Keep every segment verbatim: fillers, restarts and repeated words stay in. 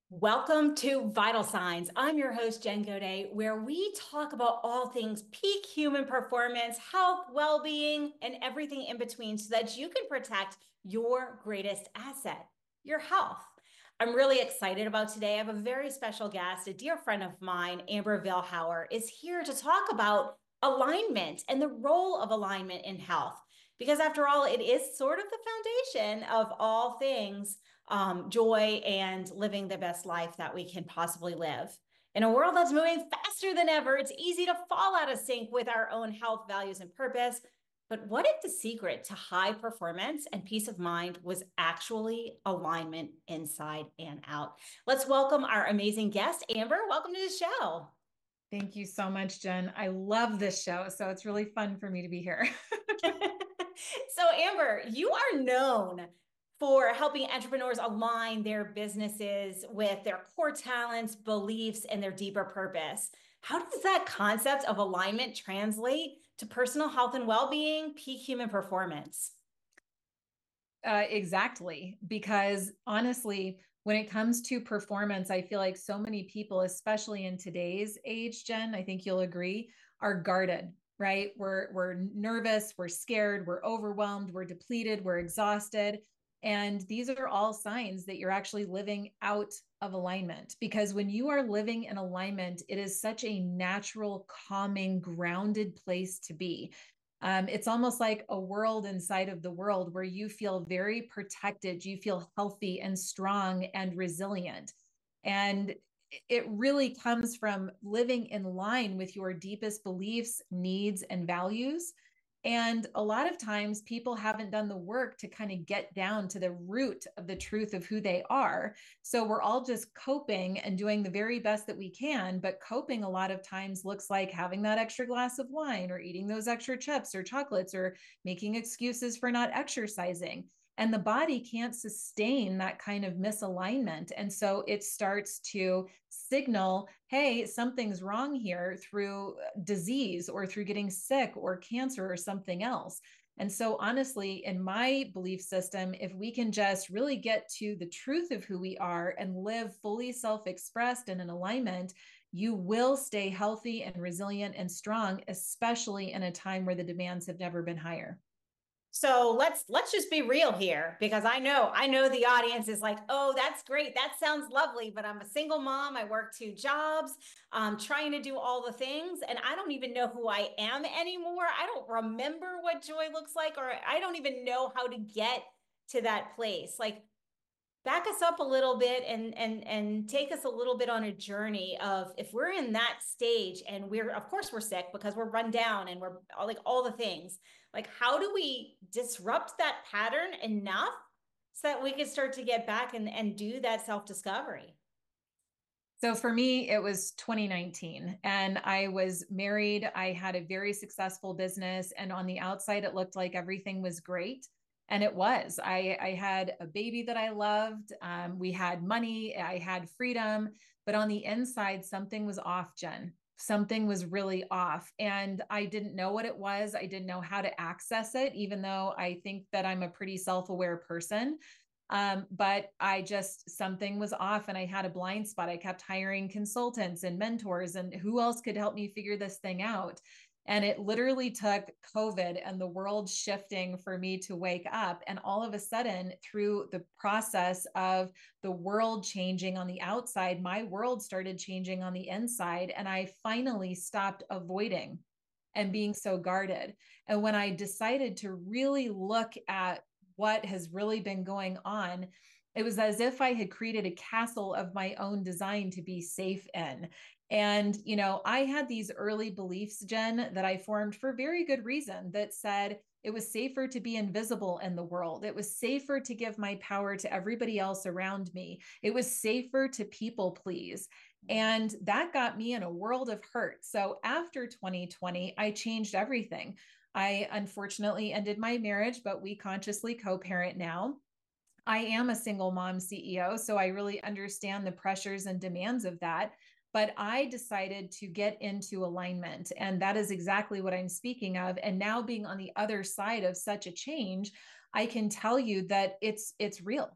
Welcome to Vital Signs. I'm your host, Jen Godet, where we talk about all things peak human performance, health, well being, and everything in between so that you can protect your greatest asset, your health. I'm really excited about today. I have a very special guest, a dear friend of mine, Amber Vilhauer, is here to talk about alignment and the role of alignment in health. Because after all, it is sort of the foundation of all things um, joy and living the best life that we can possibly live. In a world that's moving faster than ever, it's easy to fall out of sync with our own health, values, and purpose. But what if the secret to high performance and peace of mind was actually alignment inside and out? Let's welcome our amazing guest, Amber. Welcome to the show. Thank you so much, Jen. I love this show, so it's really fun for me to be here. So, Amber, you are known for helping entrepreneurs align their businesses with their core talents, beliefs, and their deeper purpose. How does that concept of alignment translate to personal health and well-being, peak human performance? Uh, exactly. Because honestly, when it comes to performance, I feel like so many people, especially in today's age, Jen, I think you'll agree, are guarded, right? We're we're nervous, we're scared, we're overwhelmed, we're depleted, we're exhausted. And these are all signs that you're actually living out of alignment. Because when you are living in alignment, it is such a natural, calming, grounded place to be. Um, it's almost like a world inside of the world where you feel very protected, you feel healthy and strong and resilient. And it really comes from living in line with your deepest beliefs, needs, and values. And a lot of times people haven't done the work to kind of get down to the root of the truth of who they are. So we're all just coping and doing the very best that we can. But coping a lot of times looks like having that extra glass of wine or eating those extra chips or chocolates or making excuses for not exercising. And the body can't sustain that kind of misalignment. And so it starts to signal, hey, something's wrong here through disease or through getting sick or cancer or something else. And so, honestly, in my belief system, if we can just really get to the truth of who we are and live fully self expressed and in alignment, you will stay healthy and resilient and strong, especially in a time where the demands have never been higher. So let's let's just be real here because I know I know the audience is like, oh, that's great. That sounds lovely, but I'm a single mom. I work two jobs. I'm trying to do all the things, and I don't even know who I am anymore. I don't remember what joy looks like, or I don't even know how to get to that place. Like, back us up a little bit and and and take us a little bit on a journey of if we're in that stage and we're of course we're sick because we're run down and we're all, like all the things, like how do we disrupt that pattern enough so that we can start to get back and and do that self-discovery? So for me, it was twenty nineteen and I was married. I had a very successful business, and on the outside, it looked like everything was great. And it was. I, I had a baby that I loved. Um, we had money. I had freedom. But on the inside, something was off, Jen. Something was really off. And I didn't know what it was. I didn't know how to access it, even though I think that I'm a pretty self aware person. Um, but I just, something was off and I had a blind spot. I kept hiring consultants and mentors, and who else could help me figure this thing out? And it literally took COVID and the world shifting for me to wake up. And all of a sudden, through the process of the world changing on the outside, my world started changing on the inside. And I finally stopped avoiding and being so guarded. And when I decided to really look at what has really been going on, it was as if I had created a castle of my own design to be safe in. And, you know, I had these early beliefs, Jen, that I formed for very good reason that said it was safer to be invisible in the world. It was safer to give my power to everybody else around me. It was safer to people please. And that got me in a world of hurt. So after twenty twenty, I changed everything. I unfortunately ended my marriage, but we consciously co parent now. I am a single mom C E O, so I really understand the pressures and demands of that. But I decided to get into alignment. And that is exactly what I'm speaking of. And now being on the other side of such a change, I can tell you that it's it's real.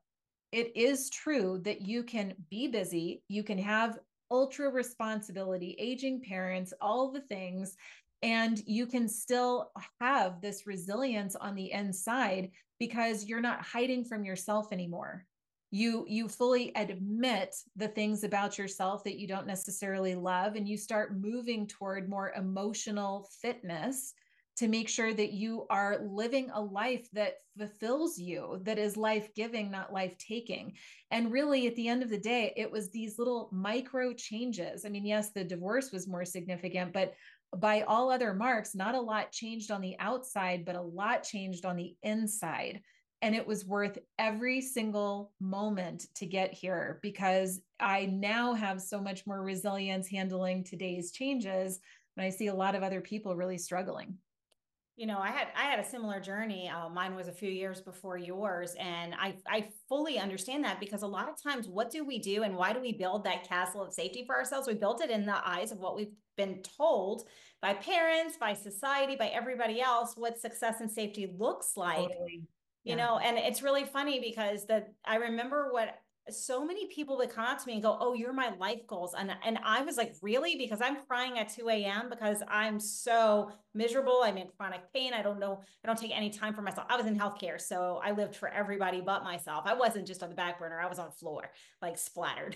it is true that you can be busy, you can have ultra responsibility, aging parents, all the things, and you can still have this resilience on the inside because you're not hiding from yourself anymore. You you fully admit the things about yourself that you don't necessarily love, and you start moving toward more emotional fitness to make sure that you are living a life that fulfills you, that is life-giving, not life-taking. And really, at the end of the day, it was these little micro changes. I mean, yes, the divorce was more significant, but by all other marks, not a lot changed on the outside, but a lot changed on the inside. And it was worth every single moment to get here because I now have so much more resilience handling today's changes. And I see a lot of other people really struggling. You know, I had I had a similar journey. Uh, mine was a few years before yours, and I I fully understand that because a lot of times, what do we do, and why do we build that castle of safety for ourselves? We built it in the eyes of what we've been told by parents, by society, by everybody else, what success and safety looks like. Totally. You Yeah. know, and it's really funny because the I remember what so many people would come out to me and go, "Oh, you're my life goals." And and I was like, "Really?" Because I'm crying at two a m because I'm so miserable. I'm in chronic pain. I don't know, I don't take any time for myself. I was in healthcare, so I lived for everybody but myself. I wasn't just on the back burner. I was on the floor, like splattered.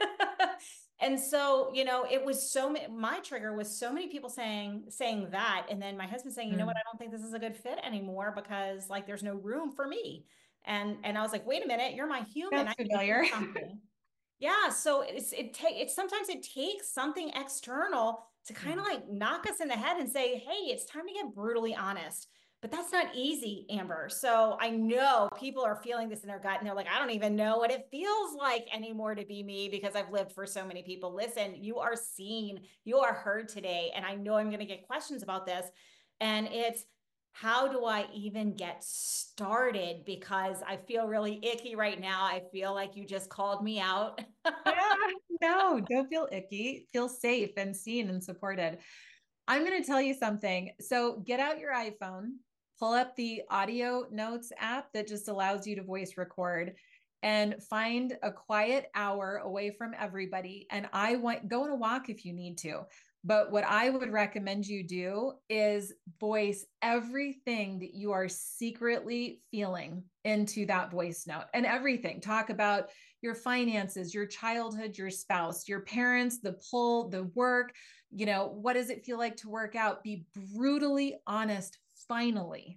And so, you know, it was so many, my trigger was so many people saying, saying that. And then my husband saying, you know what, Mm. I don't think this is a good fit anymore because like there's no room for me. And and I was like, wait a minute, you're my human. Sounds I need to do familiar. something. Yeah. So it's it take it's sometimes it takes something external to kind Yeah. of like knock us in the head and say, hey, it's time to get brutally honest. But that's not easy, Amber. So I know people are feeling this in their gut and they're like, I don't even know what it feels like anymore to be me because I've lived for so many people. Listen, you are seen, you are heard today. And I know I'm going to get questions about this. And it's, how do I even get started? Because I feel really icky right now. I feel like you just called me out. Yeah, no, don't feel icky. Feel safe and seen and supported. I'm going to tell you something. So get out your iPhone, pull up the audio notes app that just allows you to voice record and find a quiet hour away from everybody. And I want go on a walk if you need to. But what I would recommend you do is voice everything that you are secretly feeling into that voice note and everything. Talk about your finances, your childhood, your spouse, your parents, the pull, the work. You know, what does it feel like to work out? Be brutally honest, finally.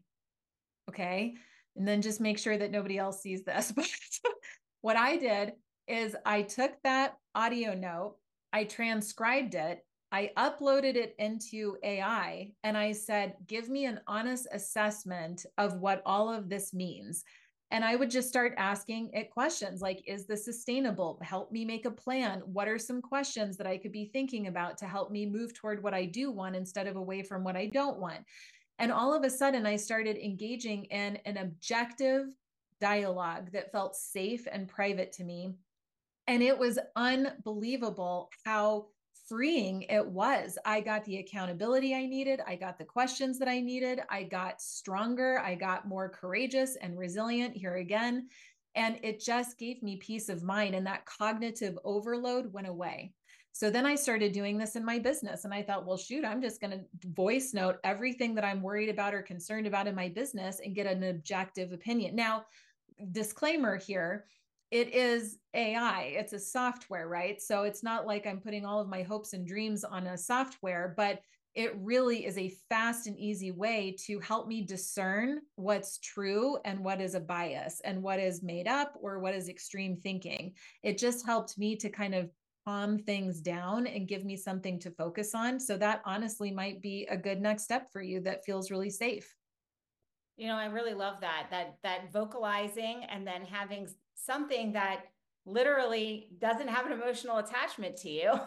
Okay. And then just make sure that nobody else sees this. But what I did is I took that audio note, I transcribed it, I uploaded it into A I, and I said, give me an honest assessment of what all of this means. And I would just start asking it questions like, is this sustainable? Help me make a plan. What are some questions that I could be thinking about to help me move toward what I do want instead of away from what I don't want? And all of a sudden, I started engaging in an objective dialogue that felt safe and private to me. And it was unbelievable how freeing it was. I got the accountability I needed. I got the questions that I needed. I got stronger. I got more courageous and resilient here again. And it just gave me peace of mind. And that cognitive overload went away. So then I started doing this in my business. And I thought, well, shoot, I'm just going to voice note everything that I'm worried about or concerned about in my business and get an objective opinion. Now, disclaimer here, it is A I, it's a software, right? So it's not like I'm putting all of my hopes and dreams on a software, but it really is a fast and easy way to help me discern what's true and what is a bias and what is made up or what is extreme thinking. It just helped me to kind of calm things down and give me something to focus on. So that honestly might be a good next step for you that feels really safe. You know, I really love that, that, that vocalizing and then having something that literally doesn't have an emotional attachment to you.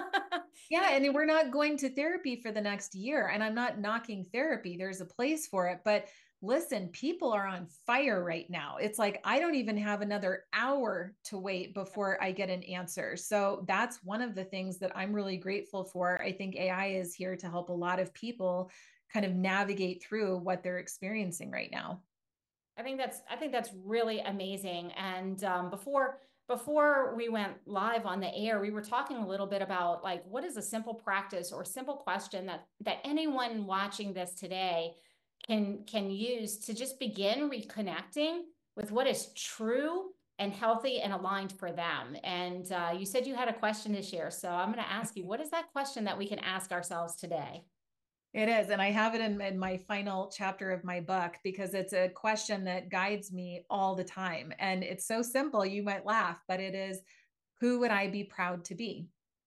Yeah, and we're not going to therapy for the next year. And I'm not knocking therapy, there's a place for it. But listen, people are on fire right now. It's like, I don't even have another hour to wait before I get an answer. So that's one of the things that I'm really grateful for. I think A I is here to help a lot of people kind of navigate through what they're experiencing right now. I think that's I think that's really amazing. And um, before before we went live on the air, we were talking a little bit about like what is a simple practice or simple question that that anyone watching this today can can use to just begin reconnecting with what is true and healthy and aligned for them. And uh, you said you had a question to share, so I'm going to ask you, what is that question that we can ask ourselves today? It is. And I have it in, in my final chapter of my book because it's a question that guides me all the time. And it's so simple, you might laugh, but it is, who would I be proud to be?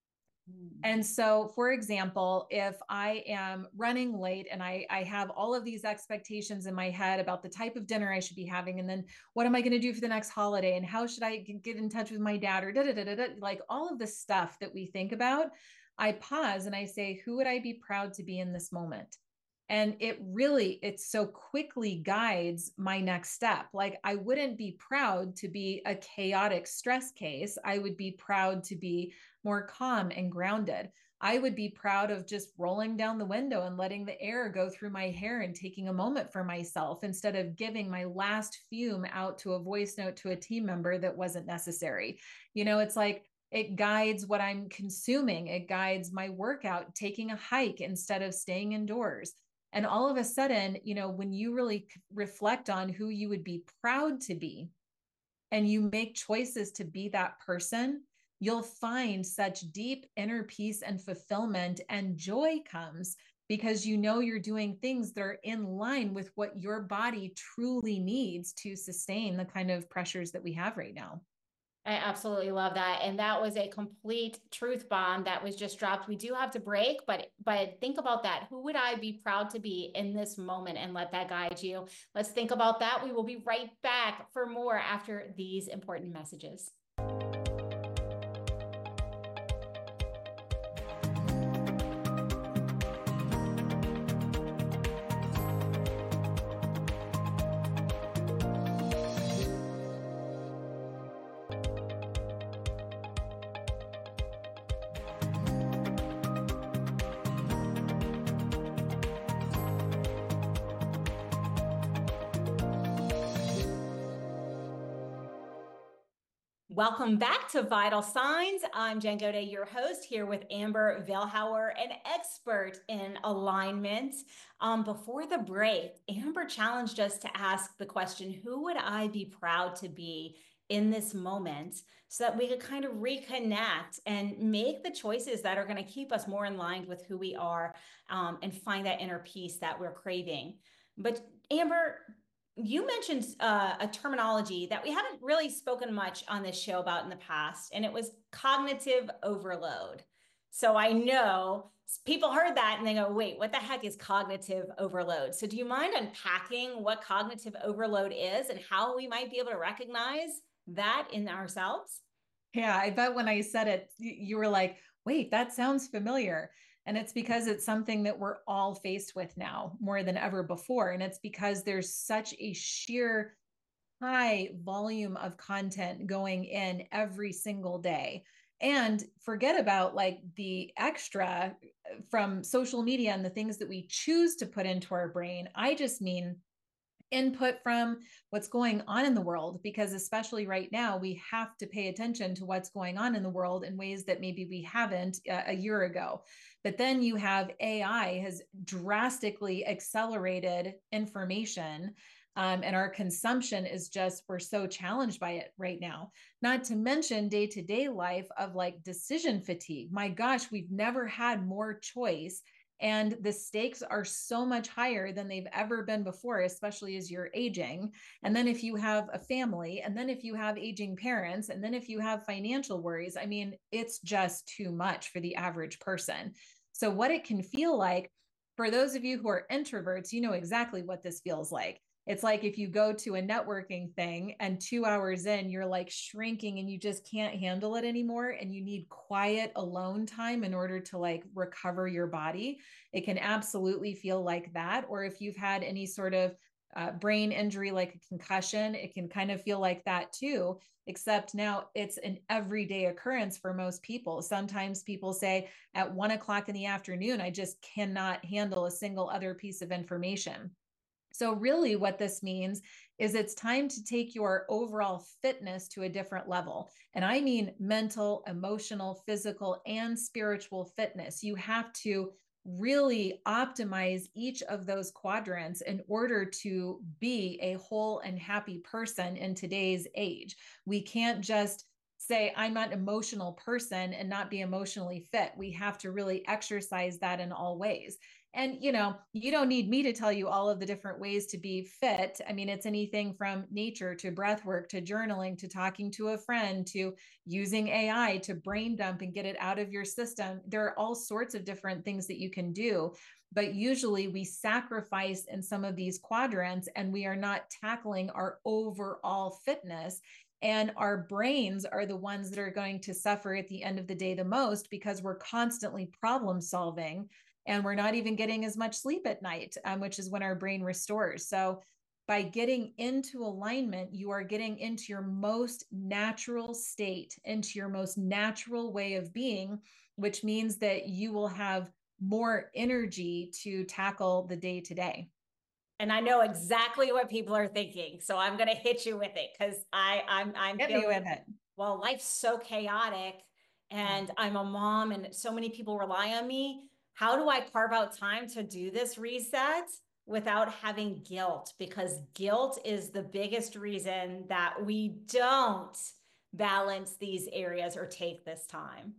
And so, for example, if I am running late and I, I have all of these expectations in my head about the type of dinner I should be having, and then what am I going to do for the next holiday, and how should I get in touch with my dad, or da da da da, like all of the stuff that we think about, I pause and I say, who would I be proud to be in this moment? And it really, it so quickly guides my next step. Like, I wouldn't be proud to be a chaotic stress case. I would be proud to be more calm and grounded. I would be proud of just rolling down the window and letting the air go through my hair and taking a moment for myself instead of giving my last fume out to a voice note to a team member that wasn't necessary. You know, it's like, it guides what I'm consuming. It guides my workout, taking a hike instead of staying indoors. And all of a sudden, you know, when you really reflect on who you would be proud to be and you make choices to be that person, you'll find such deep inner peace and fulfillment, and joy comes because you know you're doing things that are in line with what your body truly needs to sustain the kind of pressures that we have right now. I absolutely love that. And that was a complete truth bomb that was just dropped. We do have to break, but but think about that. Who would I be proud to be in this moment, and let that guide you? Let's think about that. We will be right back for more after these important messages. Welcome back to Vital Signs. I'm Jen Gaudet, your host, here with Amber Veilhauer, an expert in alignment. Um, before the break, Amber challenged us to ask the question, who would I be proud to be in this moment, so that we could kind of reconnect and make the choices that are going to keep us more in line with who we are, um, and find that inner peace that we're craving. But Amber, you mentioned uh, a terminology that we haven't really spoken much on this show about in the past, and it was cognitive overload. So I know people heard that and they go, wait, what the heck is cognitive overload? So do you mind unpacking what cognitive overload is and how we might be able to recognize that in ourselves? Yeah, I bet when I said it, you were like, wait, that sounds familiar. And it's because it's something that we're all faced with now more than ever before. And it's because there's such a sheer high volume of content going in every single day. And forget about like the extra from social media and the things that we choose to put into our brain. I just mean input from what's going on in the world, because especially right now we have to pay attention to what's going on in the world in ways that maybe we haven't uh, a year ago. But then you have A I has drastically accelerated information, um, and our consumption is just, we're so challenged by it right now. Not to mention day-to-day life of like decision fatigue. My gosh, we've never had more choice, and the stakes are so much higher than they've ever been before, especially as you're aging. And then if you have a family, and then if you have aging parents, and then if you have financial worries, I mean, it's just too much for the average person. So what it can feel like, for those of you who are introverts, you know exactly what this feels like. It's like if you go to a networking thing and two hours in, you're like shrinking and you just can't handle it anymore. And you need quiet alone time in order to like recover your body. It can absolutely feel like that. Or if you've had any sort of uh, brain injury, like a concussion, it can kind of feel like that too, except now it's an everyday occurrence for most people. Sometimes people say at one o'clock in the afternoon, I just cannot handle a single other piece of information. So really what this means is it's time to take your overall fitness to a different level. And I mean mental, emotional, physical, and spiritual fitness. You have to really optimize each of those quadrants in order to be a whole and happy person in today's age. We can't just say, I'm not an emotional person and not be emotionally fit. We have to really exercise that in all ways. And, you know, you don't need me to tell you all of the different ways to be fit. I mean, it's anything from nature to breath work to journaling to talking to a friend to using A I to brain dump and get it out of your system. There are all sorts of different things that you can do. But usually we sacrifice in some of these quadrants and we are not tackling our overall fitness. And our brains are the ones that are going to suffer at the end of the day the most because we're constantly problem solving and we're not even getting as much sleep at night, um, which is when our brain restores. So by getting into alignment, you are getting into your most natural state, into your most natural way of being, which means that you will have more energy to tackle the day to day. And I know exactly what people are thinking. So I'm going to hit you with it because I I'm I'm Hit me feeling, with it. well, life's so chaotic and I'm a mom and so many people rely on me. How do I carve out time to do this reset without having guilt? Because guilt is the biggest reason that we don't balance these areas or take this time.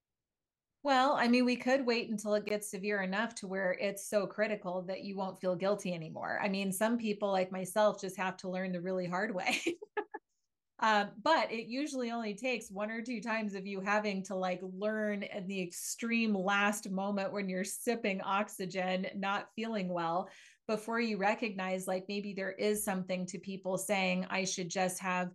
Well, I mean, we could wait until it gets severe enough to where it's so critical that you won't feel guilty anymore. I mean, some people like myself just have to learn the really hard way. Uh, but it usually only takes one or two times of you having to like learn in the extreme last moment when you're sipping oxygen, not feeling well, before you recognize like maybe there is something to people saying, I should just have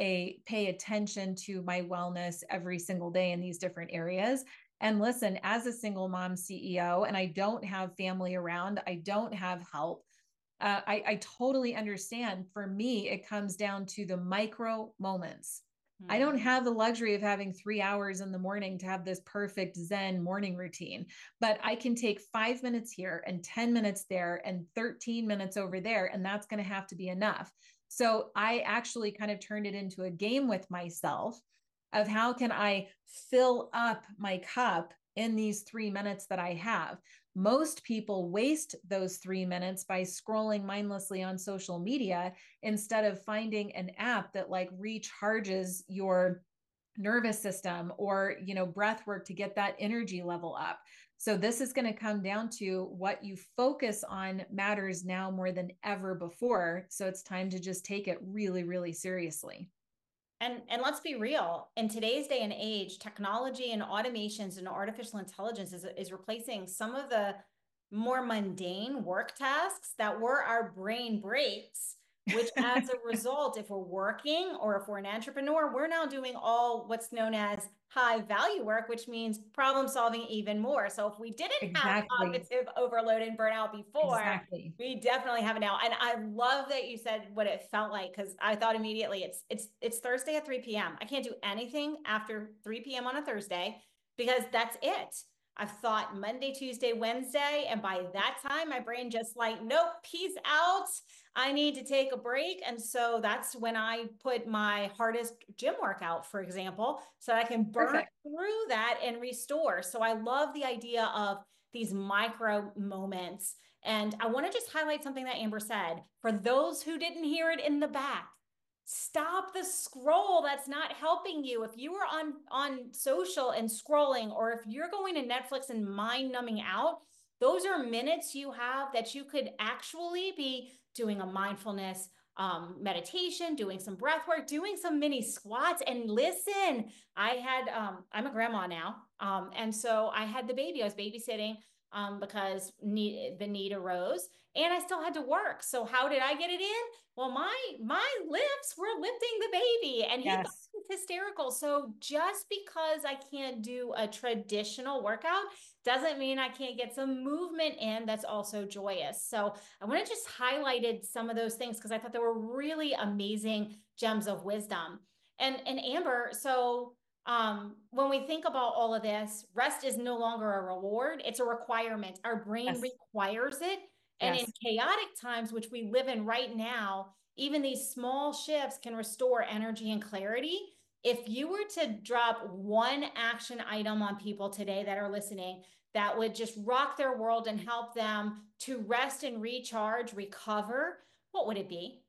a pay attention to my wellness every single day in these different areas. And listen, as a single mom C E O, and I don't have family around, I don't have help. Uh, I, I totally understand. For me, it comes down to the micro moments. I don't have the luxury of having three hours in the morning to have this perfect Zen morning routine, but I can take five minutes here and ten minutes there and thirteen minutes over there, and that's going to have to be enough. So I actually kind of turned it into a game with myself of how can I fill up my cup in these three minutes that I have. Most people waste those three minutes by scrolling mindlessly on social media instead of finding an app that like recharges your nervous system or, you know, breath work to get that energy level up. So this is going to come down to what you focus on matters now more than ever before. So it's time to just take it really, really seriously. And and let's be real, in today's day and age, technology and automations and artificial intelligence is, is replacing some of the more mundane work tasks that were our brain breaks, which as a result, if we're working or if we're an entrepreneur, we're now doing all what's known as high value work, which means problem solving even more. So if we didn't have Exactly. cognitive overload and burnout before, Exactly. we definitely have it now. And I love that you said what it felt like because I thought immediately it's it's it's Thursday at three p.m. I can't do anything after three p.m. on a Thursday because that's it. I've thought Monday, Tuesday, Wednesday, and by that time my brain just like, nope, peace out. I need to take a break. And so that's when I put my hardest gym workout, for example, so I can burn Perfect. through that and restore. So I love the idea of these micro moments. And I want to just highlight something that Amber said. For those who didn't hear it in the back, stop the scroll. That's not helping you. If you are on, on social and scrolling, or if you're going to Netflix and mind numbing out, those are minutes you have that you could actually be doing a mindfulness um, meditation, doing some breath work, doing some mini squats. And listen, I had, um, I'm a grandma now. Um, and so I had the baby, I was babysitting um, because need, the need arose and I still had to work. So how did I get it in? Well, my, my lips were lifting the baby and he thought Yes. it was hysterical. So just because I can't do a traditional workout doesn't mean I can't get some movement in that's also joyous. So I want to just highlighted some of those things because I thought they were really amazing gems of wisdom. And, and Amber, so um, when we think about all of this, rest is no longer a reward, it's a requirement. Our brain Yes. requires it. And in Yes. chaotic times, which we live in right now, even these small shifts can restore energy and clarity. If you were to drop one action item on people today that are listening that would just rock their world and help them to rest and recharge, recover, what would it be?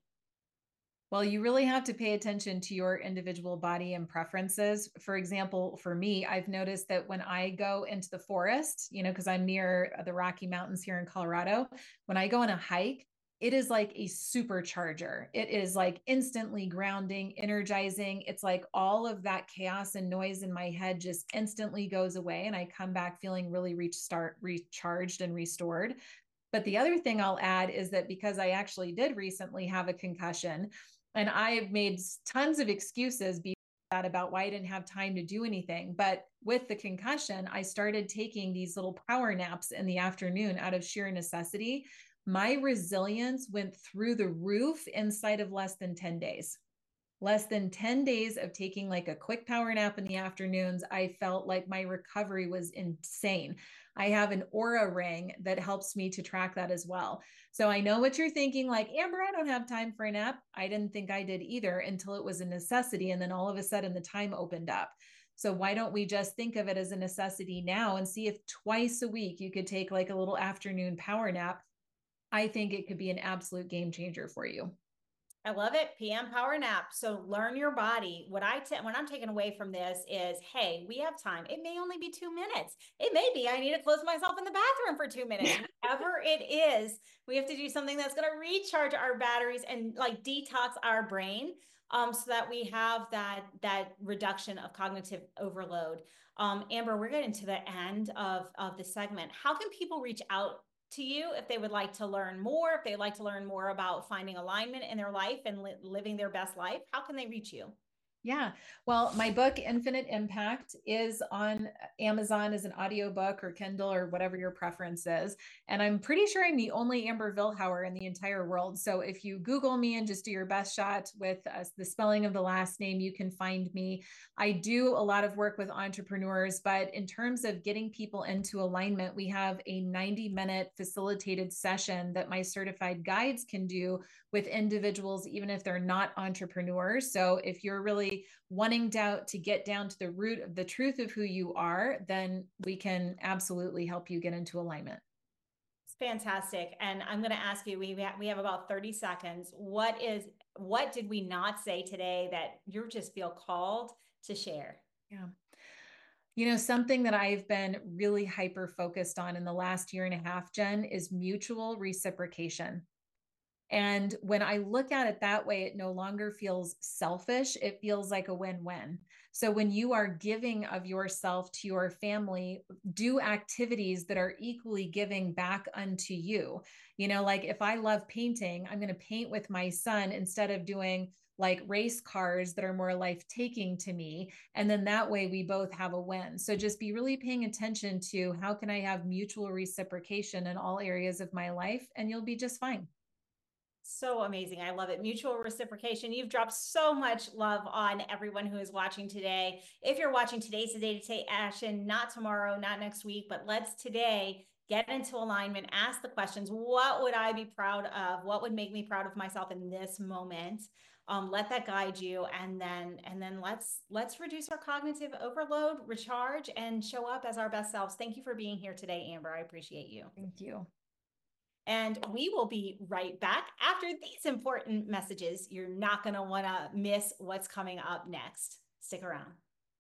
Well, you really have to pay attention to your individual body and preferences. For example, for me, I've noticed that when I go into the forest, you know, because I'm near the Rocky Mountains here in Colorado, when I go on a hike, it is like a supercharger. It is like instantly grounding, energizing. It's like all of that chaos and noise in my head just instantly goes away. And I come back feeling really restart, recharged and restored. But the other thing I'll add is that because I actually did recently have a concussion, and I've made tons of excuses that about why I didn't have time to do anything. But with the concussion, I started taking these little power naps in the afternoon out of sheer necessity. My resilience went through the roof inside of less than ten days. Less than ten days of taking like a quick power nap in the afternoons, I felt like my recovery was insane. I have an Aura ring that helps me to track that as well. So I know what you're thinking, like, Amber, I don't have time for a nap. I didn't think I did either until it was a necessity. And then all of a sudden the time opened up. So why don't we just think of it as a necessity now and see if twice a week you could take like a little afternoon power nap? I think it could be an absolute game changer for you. I love it. P M power nap. So learn your body. What I t- what I'm taking away from this is, hey, we have time. It may only be two minutes. It may be I need to close myself in the bathroom for two minutes. Whatever it is, we have to do something that's going to recharge our batteries and like detox our brain, um, so that we have that that reduction of cognitive overload. Um, Amber, we're getting to the end of of the segment. How can people reach out to you if they would like to learn more, if they'd like to learn more about finding alignment in their life and li- living their best life? How can they reach you? Yeah. Well, my book, Infinite Impact, is on Amazon as an audiobook or Kindle or whatever your preference is. And I'm pretty sure I'm the only Amber Vilhauer in the entire world. So if you Google me and just do your best shot with uh, the spelling of the last name, you can find me. I do a lot of work with entrepreneurs, but in terms of getting people into alignment, we have a ninety minute facilitated session that my certified guides can do with individuals, even if they're not entrepreneurs. So if you're really wanting doubt to get down to the root of the truth of who you are, then we can absolutely help you get into alignment. It's fantastic. And I'm going to ask you, we have, we have about thirty seconds. What is, what did we not say today that you just feel called to share? Yeah. You know, something that I've been really hyper focused on in the last year and a half, Jen, is mutual reciprocation. And when I look at it that way, it no longer feels selfish. It feels like a win win. So when you are giving of yourself to your family, do activities that are equally giving back unto you. You know, like if I love painting, I'm going to paint with my son instead of doing like race cars that are more life taking to me. And then that way we both have a win. So just be really paying attention to how can I have mutual reciprocation in all areas of my life, and you'll be just fine. So amazing. I love it. Mutual reciprocation. You've dropped so much love on everyone who is watching today. If you're watching, today's the day to take action, not tomorrow, not next week, but let's today get into alignment, ask the questions. What would I be proud of? What would make me proud of myself in this moment? Um, let that guide you. And then, and then let's, let's reduce our cognitive overload, recharge, and show up as our best selves. Thank you for being here today, Amber. I appreciate you. Thank you. And we will be right back after these important messages. You're not going to want to miss what's coming up next. Stick around.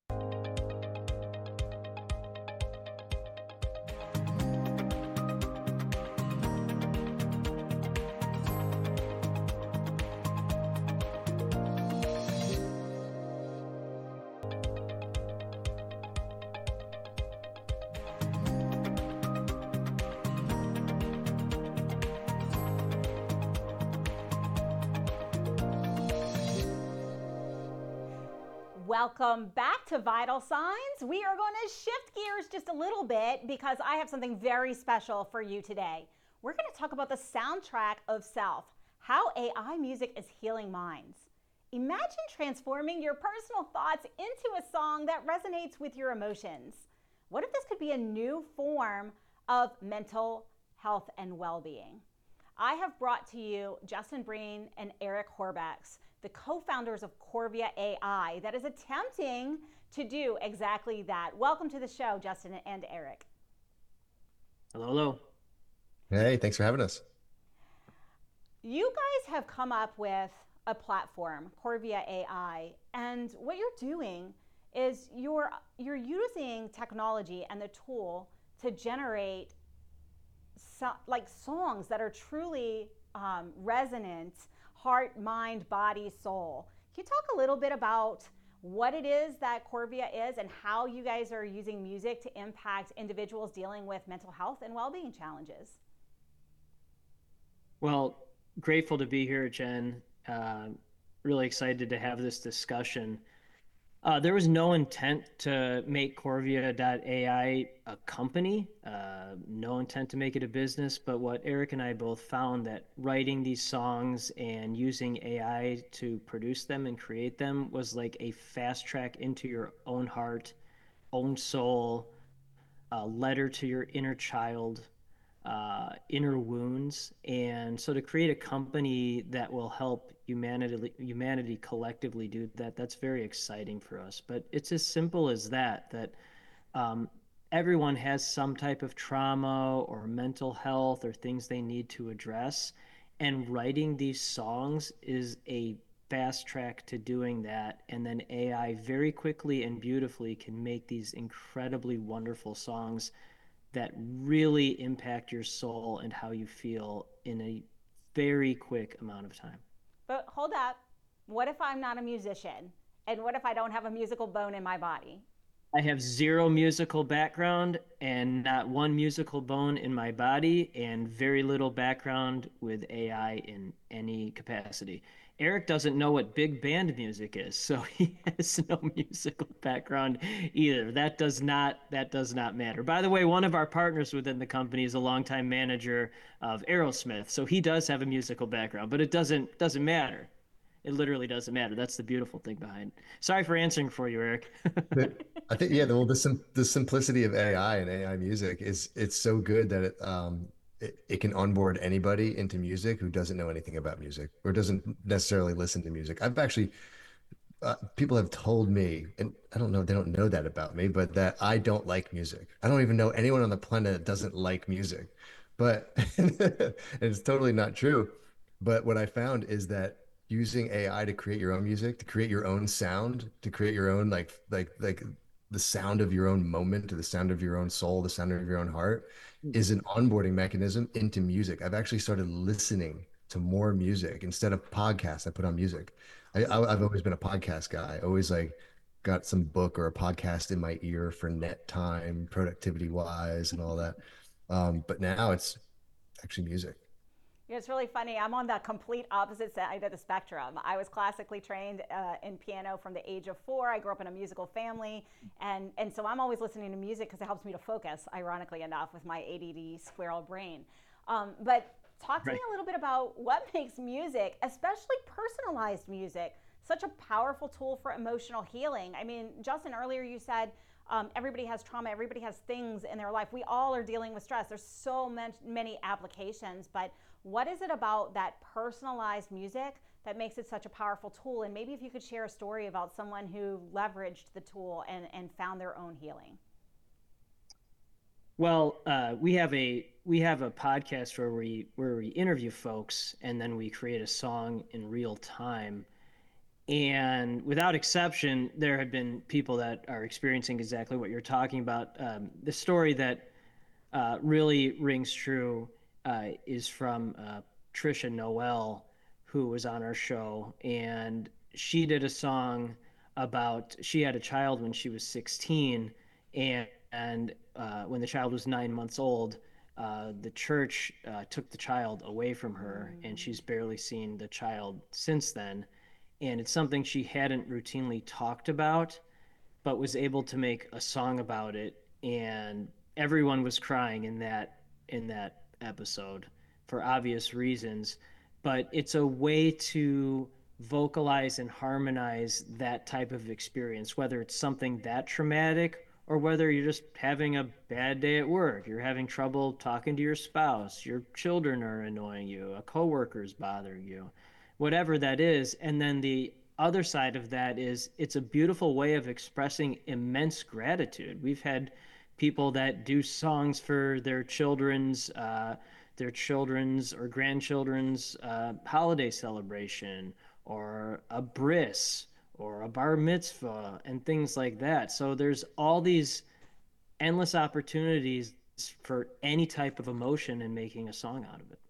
Welcome back to Vital Signs. We are going to shift gears just a little bit because I have something very special for you today. We're going to talk about the soundtrack of self, how A I music is healing minds. Imagine transforming your personal thoughts into a song that resonates with your emotions. What if this could be a new form of mental health and well-being? I have brought to you Justin Breen and Eric Horvax, the co-founders of Corvia A I, that is attempting to do exactly that. Welcome to the show, Justin and Eric. Hello, hello. Hey, thanks for having us. You guys have come up with a platform, Corvia A I, and what you're doing is you're you're using technology and the tool to generate so, like songs that are truly um, resonant, heart, mind, body, soul. Can you talk a little bit about what it is that Corvia is and how you guys are using music to impact individuals dealing with mental health and well-being challenges? Well, grateful to be here, Jen. Uh, really excited to have this discussion. Uh, there was no intent to make Corvia dot A I a company, uh, no intent to make it a business, but what Eric and I both found that writing these songs and using A I to produce them and create them was like a fast track into your own heart, own soul, a letter to your inner child, uh, inner wounds. And so to create a company that will help humanity humanity collectively do that, that's very exciting for us. But it's as simple as that, that um, everyone has some type of trauma or mental health or things they need to address. And writing these songs is a fast track to doing that. And then A I very quickly and beautifully can make these incredibly wonderful songs that really impact your soul and how you feel in a very quick amount of time. But hold up, what if I'm not a musician? And what if I don't have a musical bone in my body? I have zero musical background and not one musical bone in my body, and very little background with A I in any capacity. Eric doesn't know what big band music is, so he has no musical background either. That does not that does not matter. By the way, one of our partners within the company is a longtime manager of Aerosmith, so he does have a musical background, but it doesn't doesn't matter. It literally doesn't matter. That's the beautiful thing behind it. Sorry for answering for you, Eric. I think, yeah, well, the sim the simplicity of A I and A I music is it's so good that it um it, it can onboard anybody into music who doesn't know anything about music or doesn't necessarily listen to music. I've actually uh, people have told me, and I don't know, they don't know that about me, but that I don't like music. I don't even know anyone on the planet that doesn't like music. But it's totally not true. But what I found is that using A I to create your own music, to create your own sound, to create your own like like like the sound of your own moment, or the sound of your own soul, the sound of your own heart, is an onboarding mechanism into music. I've actually started listening to more music instead of podcasts. I put on music. I, I I've always been a podcast guy. Always like got some book or a podcast in my ear for net time, productivity wise, and all that. Um, but now it's actually music. You know, it's really funny. I'm on the complete opposite side of the spectrum. I was classically trained uh, in piano from the age of four. I grew up in a musical family. And, and so I'm always listening to music because it helps me to focus, ironically enough, with my A D D squirrel brain. Um, but talk to Right. me a little bit about what makes music, especially personalized music, such a powerful tool for emotional healing. I mean, Justin, earlier you said um, everybody has trauma, everybody has things in their life. We all are dealing with stress. There's so many, many applications, but what is it about that personalized music that makes it such a powerful tool? And maybe if you could share a story about someone who leveraged the tool and, and found their own healing. Well, uh, we have a we have a podcast where we where we interview folks and then we create a song in real time. And without exception, there have been people that are experiencing exactly what you're talking about. Um, the story that uh, really rings true uh, is from uh, Trisha Noel, who was on our show, and she did a song about she had a child when she was sixteen, and and uh, when the child was nine months old, uh, the church uh, took the child away from her, and she's barely seen the child since then. And it's something she hadn't routinely talked about, but was able to make a song about it, and everyone was crying in that in that episode for obvious reasons. But it's a way to vocalize and harmonize that type of experience, whether it's something that traumatic or whether you're just having a bad day at work, you're having trouble talking to your spouse, your children are annoying you, a coworker's bothering you, whatever that is. And then the other side of that is it's a beautiful way of expressing immense gratitude. We've had people that do songs for their children's uh, their children's or grandchildren's uh, holiday celebration, or a bris, or a bar mitzvah, and things like that. So there's all these endless opportunities for any type of emotion and making a song out of it.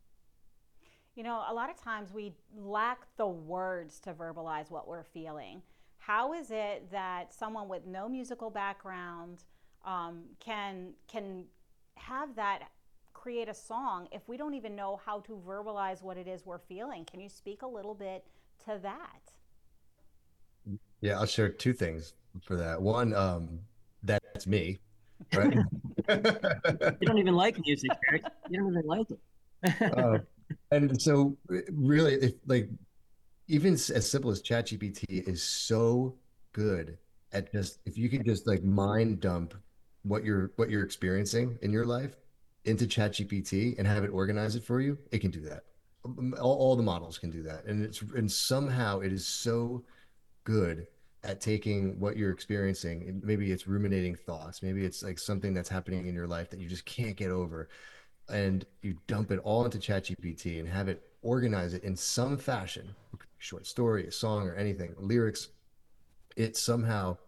You know, a lot of times we lack the words to verbalize what we're feeling. How is it that someone with no musical background um, can can have that create a song if we don't even know how to verbalize what it is we're feeling? Can you speak a little bit to that? Yeah, I'll share two things for that. One, um, that's me, right? You don't even like music, Eric. You don't even like Uh, it. and so really, if like even s- as simple as ChatGPT is so good at just if you could just like mind dump what you're what you're experiencing in your life into ChatGPT and have it organize it for you, it can do that. Um, All, all the models can do that, and it's and somehow it is so good at taking what you're experiencing. And maybe it's ruminating thoughts, maybe it's like something that's happening in your life that you just can't get over, and you dump it all into ChatGPT and have it organize it in some fashion, short story, a song, or anything, lyrics. It somehow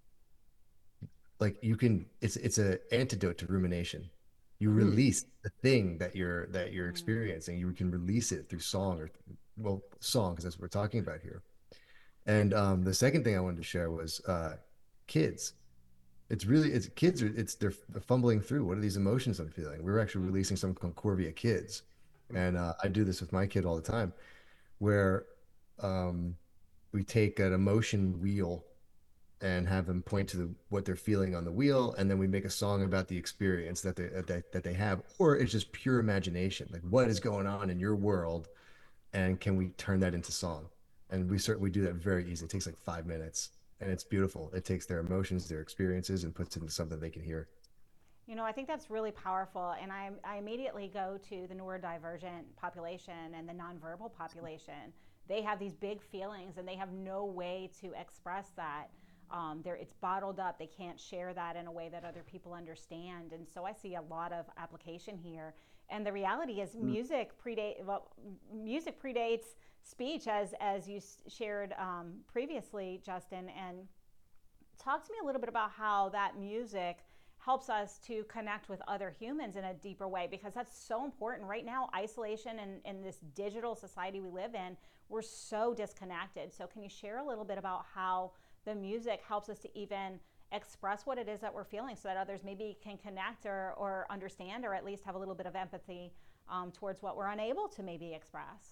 like you can it's it's an antidote to rumination. You Hmm. release the thing that you're that you're Mm. experiencing. You can release it through song, or well, song, because that's what we're talking about here. And um, the second thing I wanted to share was uh, kids. It's really it's kids are it's they're fumbling through what are these emotions I'm feeling. We were actually releasing Mm-hmm. some called Corvia Kids, and uh, I do this with my kid all the time, where um, we take an emotion wheel and have them point to the, what they're feeling on the wheel, and then we make a song about the experience that they that, that they have, or it's just pure imagination, like what is going on in your world, and can we turn that into song? And we certainly do that very easily. It takes like five minutes, and it's beautiful. It takes their emotions, their experiences, and puts it into something they can hear. You know, I think that's really powerful. And I, I immediately go to the neurodivergent population and the nonverbal population. They have these big feelings and they have no way to express that. Um, it's bottled up. They can't share that in a way that other people understand. And so I see a lot of application here. And the reality is, music predate well, music predates speech, as as you shared um, previously, Justin. And talk to me a little bit about how that music helps us to connect with other humans in a deeper way, because that's so important right now. Isolation and in this digital society we live in, we're so disconnected. So can you share a little bit about how the music helps us to even express what it is that we're feeling, so that others maybe can connect or, or understand, or at least have a little bit of empathy um, towards what we're unable to maybe express?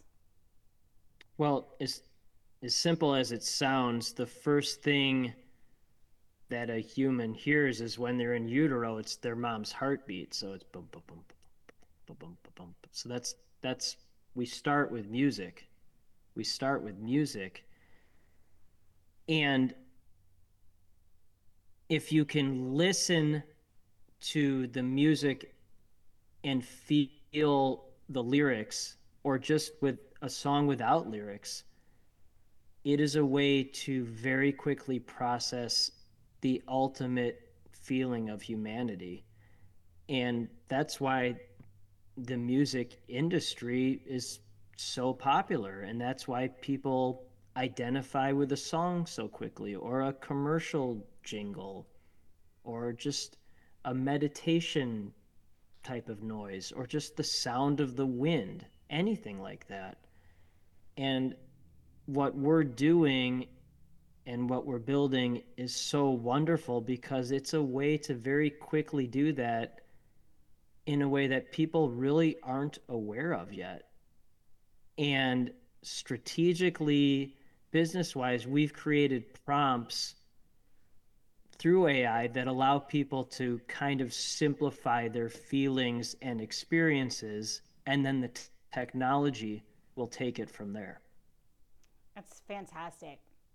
Well, as as simple as it sounds, the first thing that a human hears is when they're in utero, it's their mom's heartbeat. So it's boom, boom, boom, boom, boom, boom, boom. So that's that's we start with music. We start with music, and if you can listen to the music and feel the lyrics, or just with a song without lyrics, it is a way to very quickly process the ultimate feeling of humanity. And that's why the music industry is so popular. And that's why people identify with a song so quickly, or a commercial jingle, or just a meditation type of noise, or just the sound of the wind, anything like that. And what we're doing and what we're building is so wonderful, because it's a way to very quickly do that in a way that people really aren't aware of yet. And strategically, business wise, we've created prompts through A I that allow people to kind of simplify their feelings and experiences, and then the t- technology will take it from there. That's fantastic.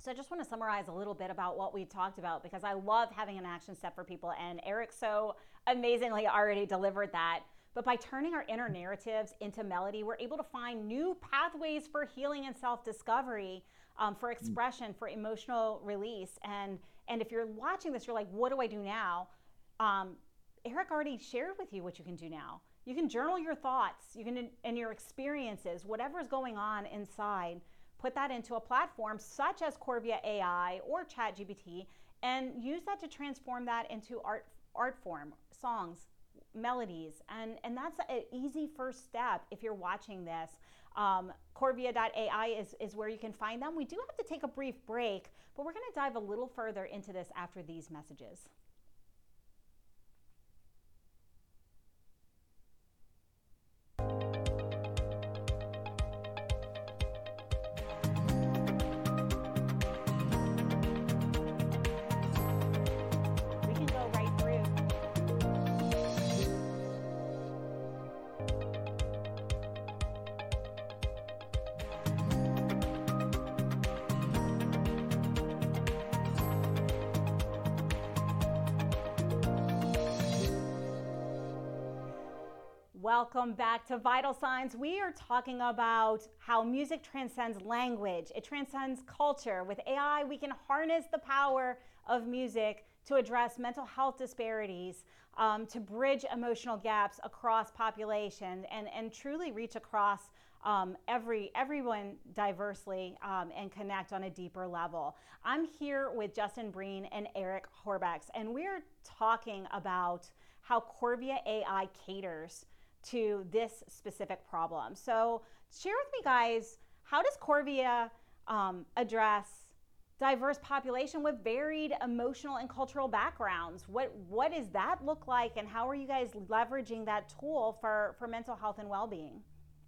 So I just want to summarize a little bit about what we talked about, because I love having an action step for people, and Eric so amazingly already delivered that. But by turning our inner narratives into melody, we're able to find new pathways for healing and self-discovery, um, for expression, for emotional release. And, and if you're watching this, you're like, what do I do now? Um, Eric already shared with you what you can do now. You can journal your thoughts, you can, and your experiences, whatever's going on inside, put that into a platform such as Corvia A I or ChatGPT, and use that to transform that into art, art form, songs, melodies. And, and that's an easy first step if you're watching this. Um, Corvia dot A I is, is where you can find them. We do have to take a brief break, but we're going to dive a little further into this after these messages. Welcome back to Vital Signs. We are talking about how music transcends language. It transcends culture. With A I, we can harness the power of music to address mental health disparities, um, to bridge emotional gaps across population, and, and truly reach across um, every everyone diversely, um, and connect on a deeper level. I'm here with Justin Breen and Eric Horbex, and we're talking about how Corvia A I caters to this specific problem. So share with me, guys, how does Corvia um, address diverse population with varied emotional and cultural backgrounds? What what does that look like, and how are you guys leveraging that tool for, for mental health and well-being?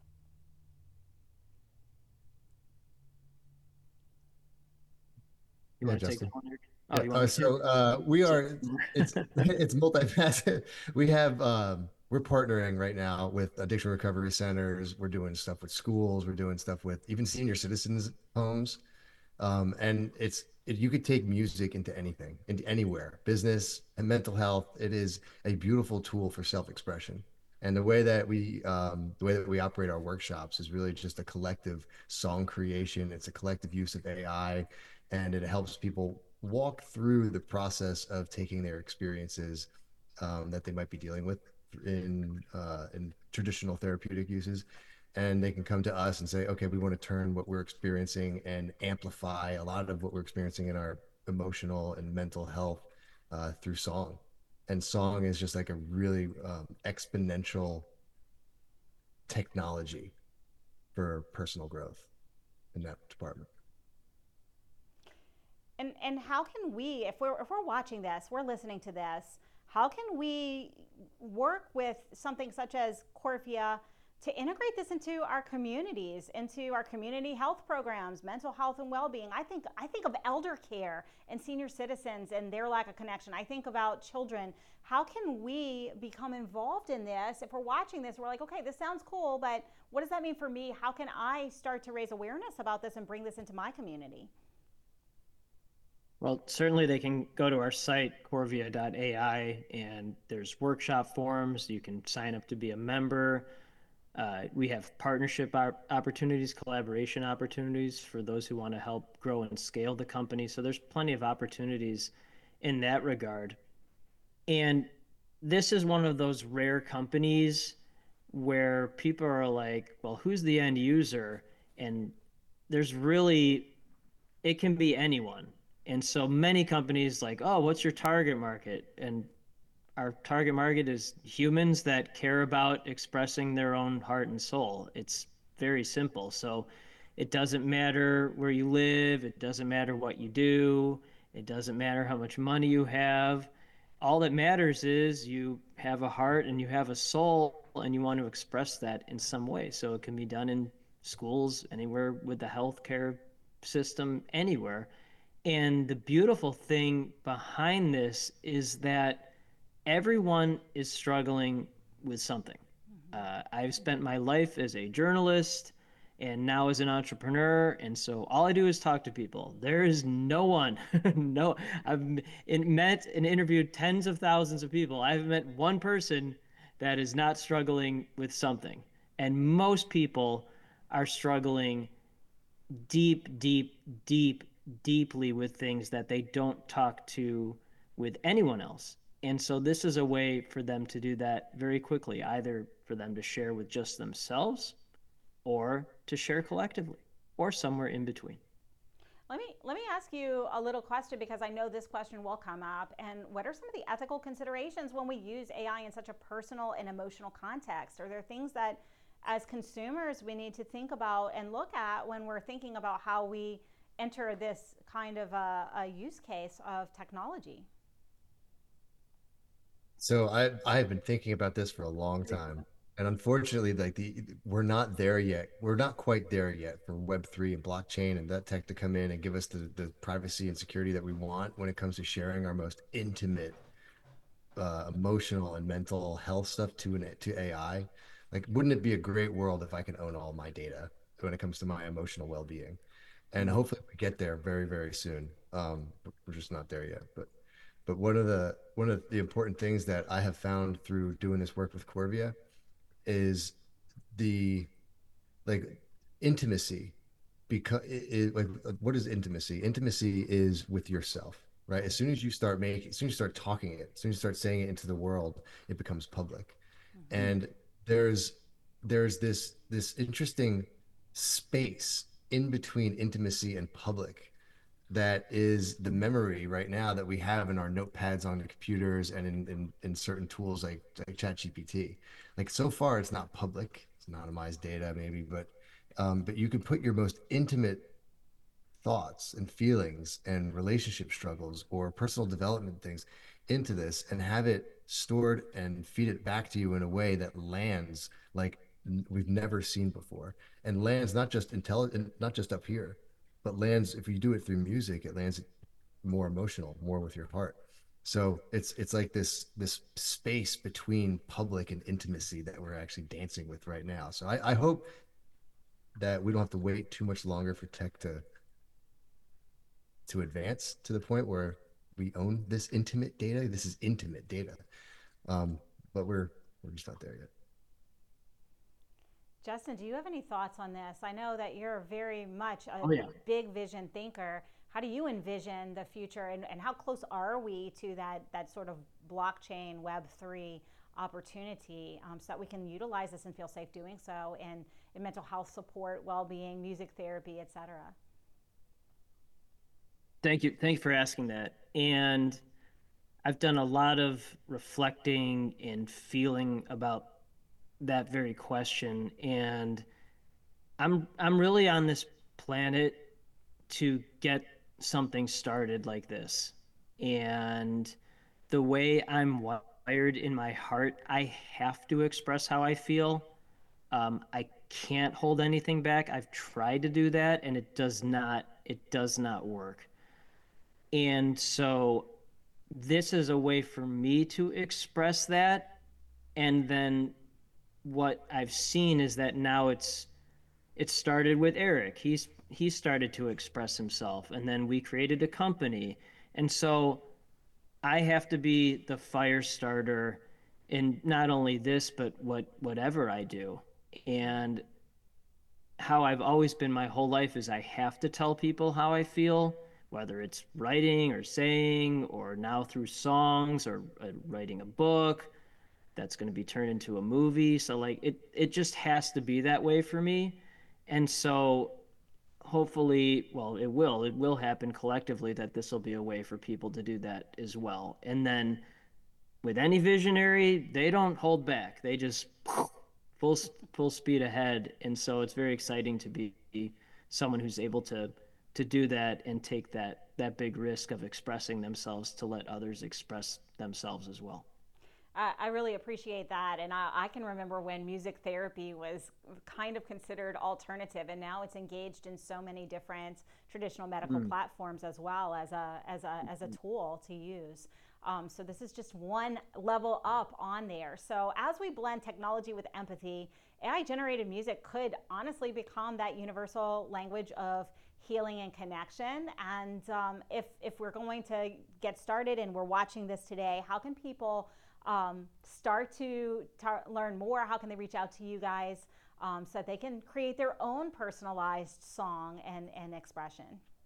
You Yeah, want to take Justin. that one, Eric? Oh, Yeah, you uh, want me so to? uh, we are, it's it's multifaceted. We have um, we're partnering right now with addiction recovery centers. We're doing stuff with schools. We're doing stuff with even senior citizens' homes. Um, and it's it, you could take music into anything, into anywhere, business and mental health. It is a beautiful tool for self-expression. And the way that we um, the way that we operate our workshops is really just a collective song creation. It's a collective use of A I, and it helps people walk through the process of taking their experiences um, that they might be dealing with in uh, in traditional therapeutic uses, and they can come to us and say, okay, we want to turn what we're experiencing and amplify a lot of what we're experiencing in our emotional and mental health uh, through song. And song is just like a really um, exponential technology for personal growth in that department. And and how can we, if we're if we're watching this, we're listening to this, how can we work with something such as Corvia to integrate this into our communities, into our community health programs, mental health and well-being? I think I think of elder care and senior citizens and their lack of connection. I think about children. How can we become involved in this? If we're watching this, we're like, okay, this sounds cool, but what does that mean for me? How can I start to raise awareness about this and bring this into my community? Well, certainly they can go to our site, Corvia dot A I, and there's workshop forums. You can sign up to be a member. Uh, we have partnership opportunities, collaboration opportunities for those who want to help grow and scale the company. So there's plenty of opportunities in that regard. And this is one of those rare companies where people are like, well, who's the end user? And there's really, it can be anyone. And so many companies like, oh, what's your target market? And our target market is humans that care about expressing their own heart and soul. It's very simple. So it doesn't matter where you live. It doesn't matter what you do. It doesn't matter how much money you have. All that matters is you have a heart and you have a soul and you want to express that in some way. So it can be done in schools, anywhere with the healthcare system, anywhere. And the beautiful thing behind this is that everyone is struggling with something. Uh, I've spent my life as a journalist and now as an entrepreneur. And so all I do is talk to people. There is no one, no, I've met and interviewed tens of thousands of people. I haven't met one person that is not struggling with something. And most people are struggling deep, deep, deep, deeply with things that they don't talk to with anyone else. And so this is a way for them to do that very quickly, either for them to share with just themselves or to share collectively or somewhere in between. Let me let me ask you a little question, because I know this question will come up. And what are some of the ethical considerations when we use A I in such a personal and emotional context? Are there things that as consumers we need to think about and look at when we're thinking about how we enter this kind of a, a use case of technology? So I I have been thinking about this for a long time. And unfortunately, like the we're not there yet. We're not quite there yet for Web three and blockchain and that tech to come in and give us the, the privacy and security that we want when it comes to sharing our most intimate uh, emotional and mental health stuff to an to A I. Like, wouldn't it be a great world if I can own all my data when it comes to my emotional well-being? And hopefully we get there very, very soon. Um, but we're just not there yet. But but one of the one of the important things that I have found through doing this work with Corvia is the like intimacy. Because it, it, like, what is intimacy? Intimacy is with yourself, right? As soon as you start making, as soon as you start talking it, as soon as you start saying it into the world, it becomes public. Mm-hmm. And there's there's this this interesting space in between intimacy and public that is the memory right now that we have in our notepads on the computers and in, in, in certain tools like, like ChatGPT. Like, so far, it's not public. It's anonymized data maybe, but um, but you can put your most intimate thoughts and feelings and relationship struggles or personal development things into this and have it stored and feed it back to you in a way that lands like we've never seen before, and lands not just intelligent, not just up here, but lands, if you do it through music, it lands more emotional, more with your heart. So it's it's like this this space between public and intimacy that we're actually dancing with right now. So I, I hope that we don't have to wait too much longer for tech to to advance to the point where we own this intimate data. This is intimate data, um, but we're we're just not there yet. Justin, do you have any thoughts on this? I know that you're very much a oh, yeah. big vision thinker. How do you envision the future, and, and how close are we to that that sort of blockchain Web three opportunity, um, so that we can utilize this and feel safe doing so in, in mental health support, well-being, music therapy, et cetera? Thank you. Thank you for asking that. And I've done a lot of reflecting and feeling about that very question. And I'm I'm really on this planet to get something started like this. And the way I'm wired in my heart, I have to express how I feel. Um, I can't hold anything back. I've tried to do that, and it does not it does not work. And so this is a way for me to express that. And then what I've seen is that now it's it started with Eric. He's he started to express himself, and then we created a company. And so I have to be the fire starter in not only this, but what whatever I do. And how I've always been my whole life is I have to tell people how I feel, whether it's writing or saying, or now through songs, or uh, writing a book that's going to be turned into a movie. So like it, it just has to be that way for me. And so hopefully, well, it will, it will happen collectively that this will be a way for people to do that as well. And then with any visionary, they don't hold back. They just full, full speed ahead. And so it's very exciting to be someone who's able to to do that and take that that big risk of expressing themselves to let others express themselves as well. I, I really appreciate that. And I, I can remember when music therapy was kind of considered alternative, and now it's engaged in so many different traditional medical mm. platforms as well as a as a as a tool to use. Um, so this is just one level up on there. So as we blend technology with empathy, A I-generated music could honestly become that universal language of healing and connection. And um, if, if we're going to get started and we're watching this today, how can people um, start to tar- learn more? How can they reach out to you guys um, so that they can create their own personalized song and, and expression?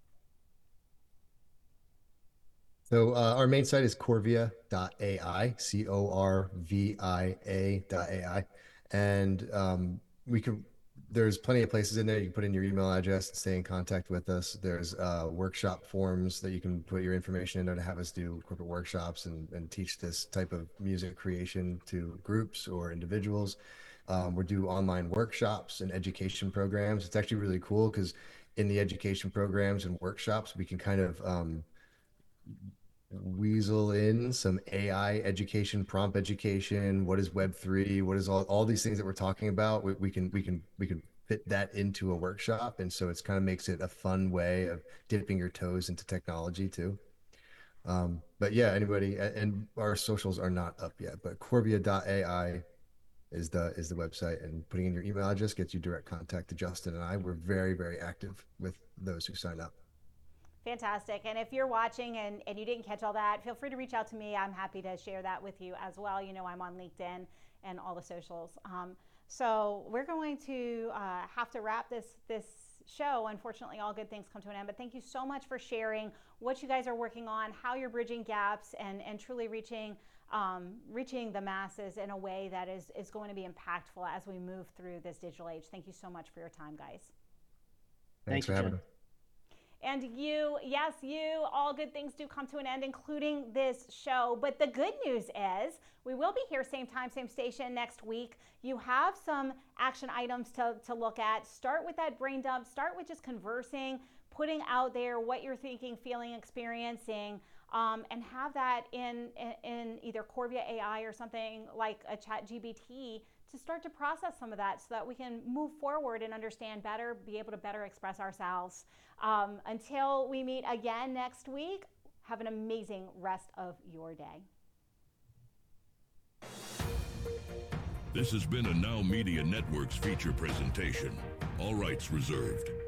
So uh, our main site is corvia dot A I, C O R V I A dot A I. And um, we can, there's plenty of places in there. You can put in your email address and stay in contact with us. There's uh, workshop forms that you can put your information in there to have us do corporate workshops and, and teach this type of music creation to groups or individuals. Um, we do online workshops and education programs. It's actually really cool because in the education programs and workshops, we can kind of um, weasel in some A I education, prompt education. What is Web three? What is all, all these things that we're talking about? We, we can we can we can fit that into a workshop, and so it's kind of makes it a fun way of dipping your toes into technology too. Um, but yeah, anybody, and our socials are not up yet, but corvia dot A I is the is the website, and putting in your email address gets you direct contact to Justin and I. We're very very active with those who sign up. Fantastic. And if you're watching and, and you didn't catch all that, feel free to reach out to me. I'm happy to share that with you as well. You know, I'm on LinkedIn and all the socials. Um, so we're going to uh, have to wrap this this show. Unfortunately, all good things come to an end. But thank you so much for sharing what you guys are working on, how you're bridging gaps, and, and truly reaching um, reaching the masses in a way that is, is going to be impactful as we move through this digital age. Thank you so much for your time, guys. Thanks, Thanks for having me. And you, yes, you, all good things do come to an end, including this show. But the good news is we will be here same time, same station next week. You have some action items to, to look at. Start with that brain dump. Start with just conversing, putting out there what you're thinking, feeling, experiencing, um, and have that in, in, in either Corvia A I or something like a Chat G P T to start to process some of that so that we can move forward and understand better, be able to better express ourselves. Um, until we meet again next week, have an amazing rest of your day. This has been a Now Media Networks feature presentation. All rights reserved.